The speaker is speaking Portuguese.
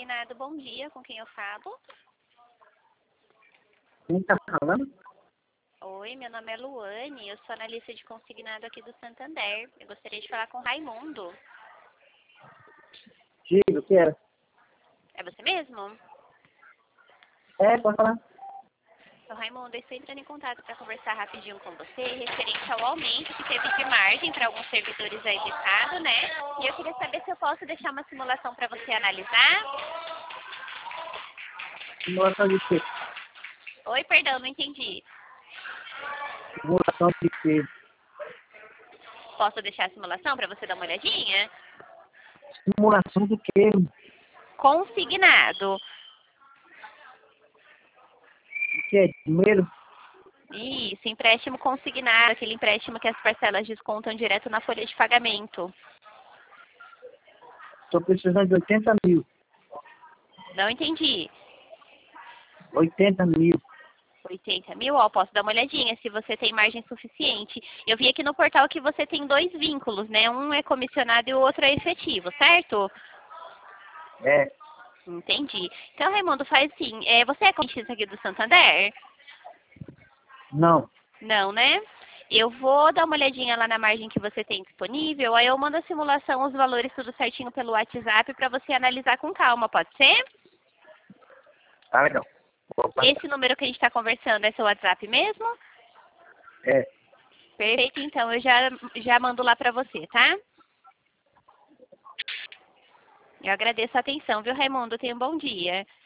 Consignado, bom dia, com quem eu falo? Quem está falando? Oi, meu nome é Luane, eu sou analista de consignado aqui do Santander. Eu gostaria de falar com o Raimundo. Diga, o que era? É você mesmo? Pode falar. Ô, Raimundo, eu estou entrando em contato para conversar rapidinho com você, referente ao aumento que teve de margem para alguns servidores aí do estado, né? E eu queria saber se eu posso deixar uma simulação para você analisar. Simulação de quê? Oi, perdão, não entendi. Simulação de quê? Posso deixar a simulação para você dar uma olhadinha? Simulação do quê? Consignado. O que é? Dinheiro? Isso, empréstimo consignado, aquele empréstimo que as parcelas descontam direto na folha de pagamento. Estou precisando de 80 mil. Não entendi. 80 mil. 80 mil, ó, posso dar uma olhadinha se você tem margem suficiente. Eu vi aqui no portal que você tem 2 vínculos, né? Um é comissionado e o outro é efetivo, certo? É. Entendi. Então, Raimundo, faz assim, você é cotista aqui do Santander? Não. Não, né? Eu vou dar uma olhadinha lá na margem que você tem disponível, aí eu mando a simulação, os valores tudo certinho pelo WhatsApp para você analisar com calma, pode ser? Tá legal. Opa. Esse número que a gente está conversando é seu WhatsApp mesmo? É. Perfeito, então eu já mando lá para você, tá? Eu agradeço a atenção, viu, Raimundo? Tenha um bom dia.